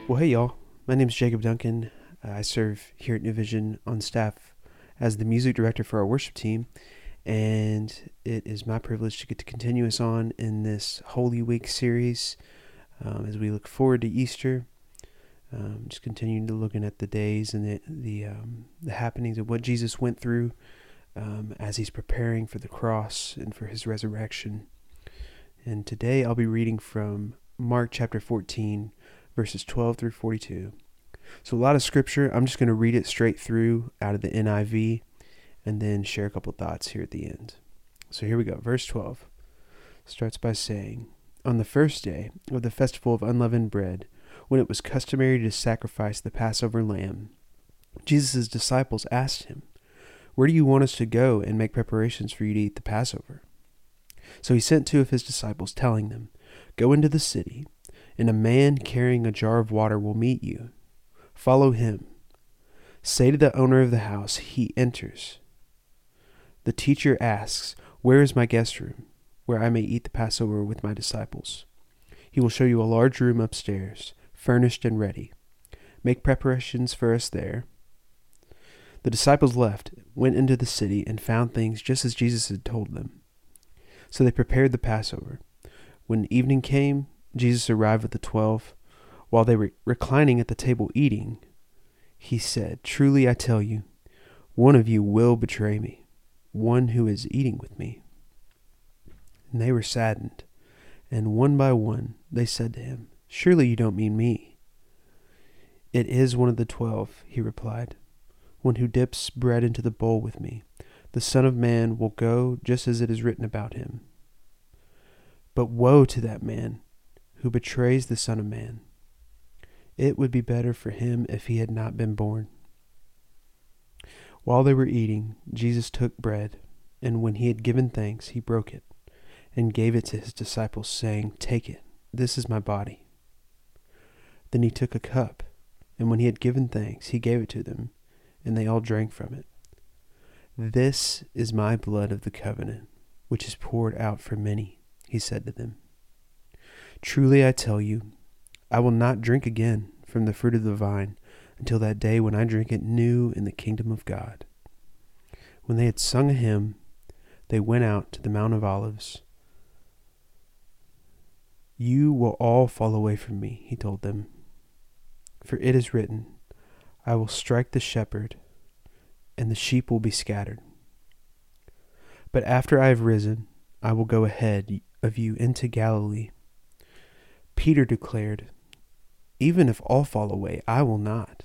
Well, hey y'all. My name is Jacob Duncan. I serve here at New Vision on staff as the music director for our worship team, and it is my privilege to get to continue us on in this Holy Week series as we look forward to Easter. Just continuing to looking at the days and the happenings of what Jesus went through as he's preparing for the cross and for his resurrection. And today I'll be reading from Mark chapter 14, verses 12 through 42. So a lot of scripture. I'm just going to read it straight through out of the NIV and then share a couple thoughts here at the end. So here we go. Verse 12 starts by saying, "On the first day of the festival of unleavened bread, when it was customary to sacrifice the Passover lamb, Jesus' disciples asked him, 'Where do you want us to go and make preparations for you to eat the Passover?' So he sent two of his disciples, telling them, 'Go into the city, and a man carrying a jar of water will meet you. Follow him. Say to the owner of the house, he enters. The teacher asks, "Where is my guest room, where I may eat the Passover with my disciples?" He will show you a large room upstairs, furnished and ready. Make preparations for us there." The disciples left, went into the city, and found things just as Jesus had told them. So they prepared the Passover. When evening came, Jesus arrived with the 12. While they were reclining at the table eating, he said, "Truly I tell you, one of you will betray me, one who is eating with me." And they were saddened, and one by one they said to him, "Surely you don't mean me?" "It is one of the 12, he replied, "one who dips bread into the bowl with me. The Son of Man will go just as it is written about him. But woe to that man who betrays the Son of Man. It would be better for him if he had not been born." While they were eating, Jesus took bread, and when he had given thanks, he broke it, and gave it to his disciples, saying, "Take it, this is my body." Then he took a cup, and when he had given thanks, he gave it to them, and they all drank from it. "This is my blood of the covenant, which is poured out for many," he said to them. "Truly I tell you, I will not drink again from the fruit of the vine until that day when I drink it new in the kingdom of God." When they had sung a hymn, they went out to the Mount of Olives. "You will all fall away from me," he told them, "for it is written, 'I will strike the shepherd, and the sheep will be scattered.' But after I have risen, I will go ahead of you into Galilee." Peter declared, "Even if all fall away, I will not."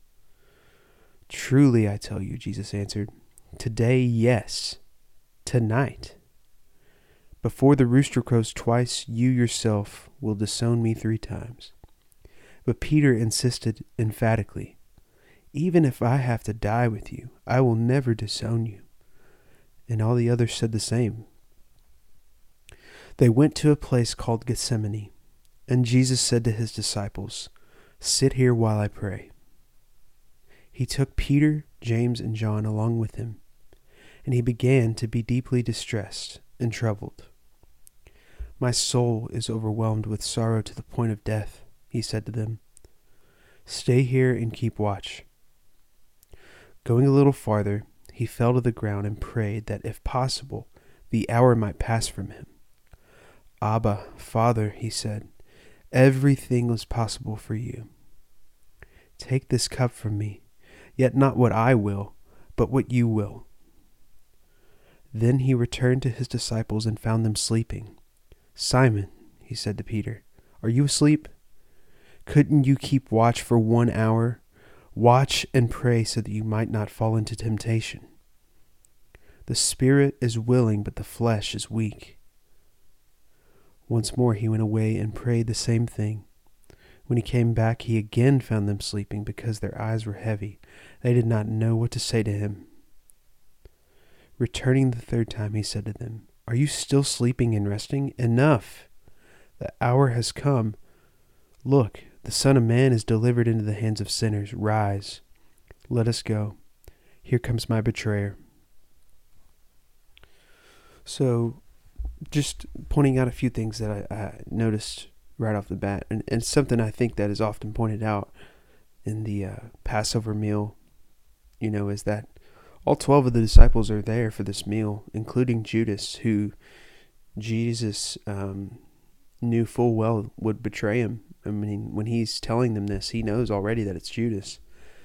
"Truly I tell you," Jesus answered, "today, yes, tonight, before the rooster crows twice, you yourself will disown me 3 times. But Peter insisted emphatically, "Even if I have to die with you, I will never disown you." And all the others said the same. They went to a place called Gethsemane, and Jesus said to his disciples, "Sit here while I pray." He took Peter, James, and John along with him, and he began to be deeply distressed and troubled. "My soul is overwhelmed with sorrow to the point of death," he said to them. "Stay here and keep watch." Going a little farther, he fell to the ground and prayed that, if possible, the hour might pass from him. "Abba, Father," he said, "everything is possible for you. Take this cup from me, yet not what I will, but what you will." Then he returned to his disciples and found them sleeping. "Simon," he said to Peter, "are you asleep? Couldn't you keep watch for 1 hour? Watch and pray so that you might not fall into temptation. The spirit is willing, but the flesh is weak." Once more he went away and prayed the same thing. When he came back, he again found them sleeping because their eyes were heavy. They did not know what to say to him. Returning the 3rd time, he said to them, "Are you still sleeping and resting? Enough! The hour has come. Look, the Son of Man is delivered into the hands of sinners. Rise, let us go. Here comes my betrayer." So, just pointing out a few things that I noticed right off the bat. And something I think that is often pointed out in the Passover meal, is that all 12 of the disciples are there for this meal, including Judas, who Jesus knew full well would betray him. I mean, when he's telling them this, he knows already that it's Judas.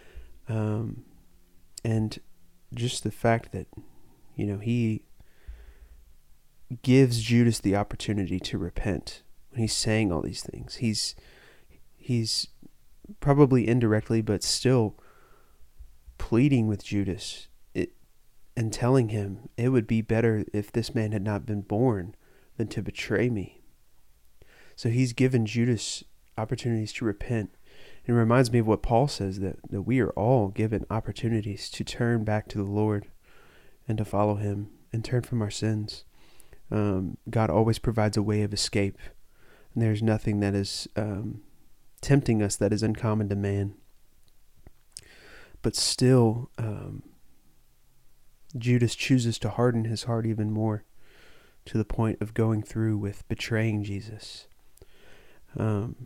And just the fact that, he gives Judas the opportunity to repent when he's saying all these things. He's probably indirectly, but still pleading with Judas and telling him it would be better if this man had not been born than to betray me. So he's given Judas opportunities to repent. It reminds me of what Paul says, that we are all given opportunities to turn back to the Lord and to follow him and turn from our sins. God always provides a way of escape, and there's nothing that is tempting us that is uncommon to man. But still, Judas chooses to harden his heart even more, to the point of going through with betraying Jesus. And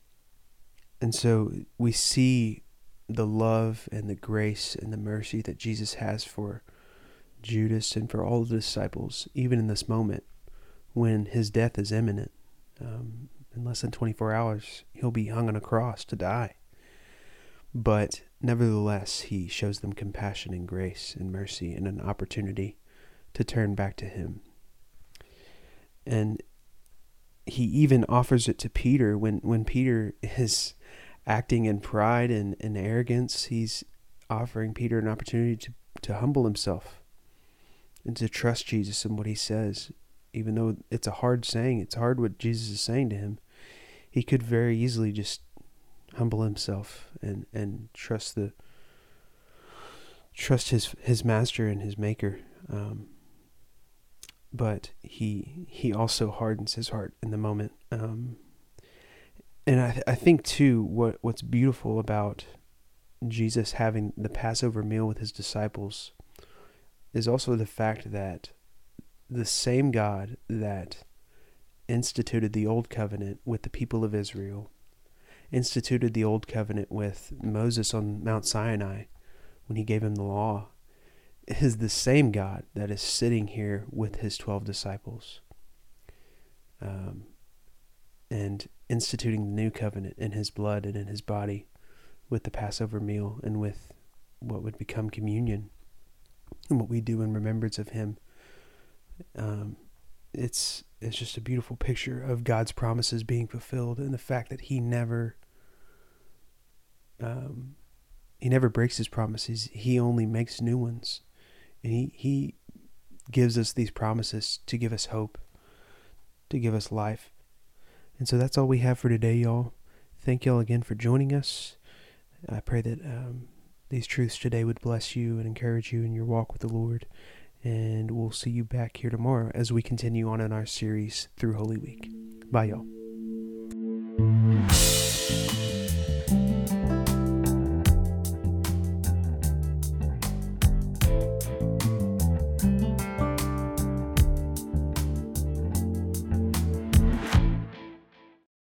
so we see the love and the grace and the mercy that Jesus has for Judas and for all of the disciples, even in this moment when his death is imminent. In less than 24 hours, he'll be hung on a cross to die. But nevertheless, he shows them compassion and grace and mercy and an opportunity to turn back to him. And he even offers it to Peter when Peter is acting in pride and arrogance. He's offering Peter an opportunity to humble himself and to trust Jesus and what he says. Even though it's a hard saying, it's hard what Jesus is saying to him, he could very easily just humble himself and trust his master and his maker. But he also hardens his heart in the moment. And I think too, what's beautiful about Jesus having the Passover meal with his disciples is also the fact that the same God that instituted the old covenant with the people of Israel, instituted the old covenant with Moses on Mount Sinai when he gave him the law, is the same God that is sitting here with his 12 disciples, and instituting the new covenant in his blood and in his body with the Passover meal and with what would become communion and what we do in remembrance of him. It's just a beautiful picture of God's promises being fulfilled, and the fact that he never breaks his promises. He only makes new ones. And he gives us these promises to give us hope, to give us life. And so that's all we have for today, y'all. Thank y'all again for joining us. I pray that these truths today would bless you and encourage you in your walk with the Lord. And we'll see you back here tomorrow as we continue on in our series through Holy Week. Bye, y'all.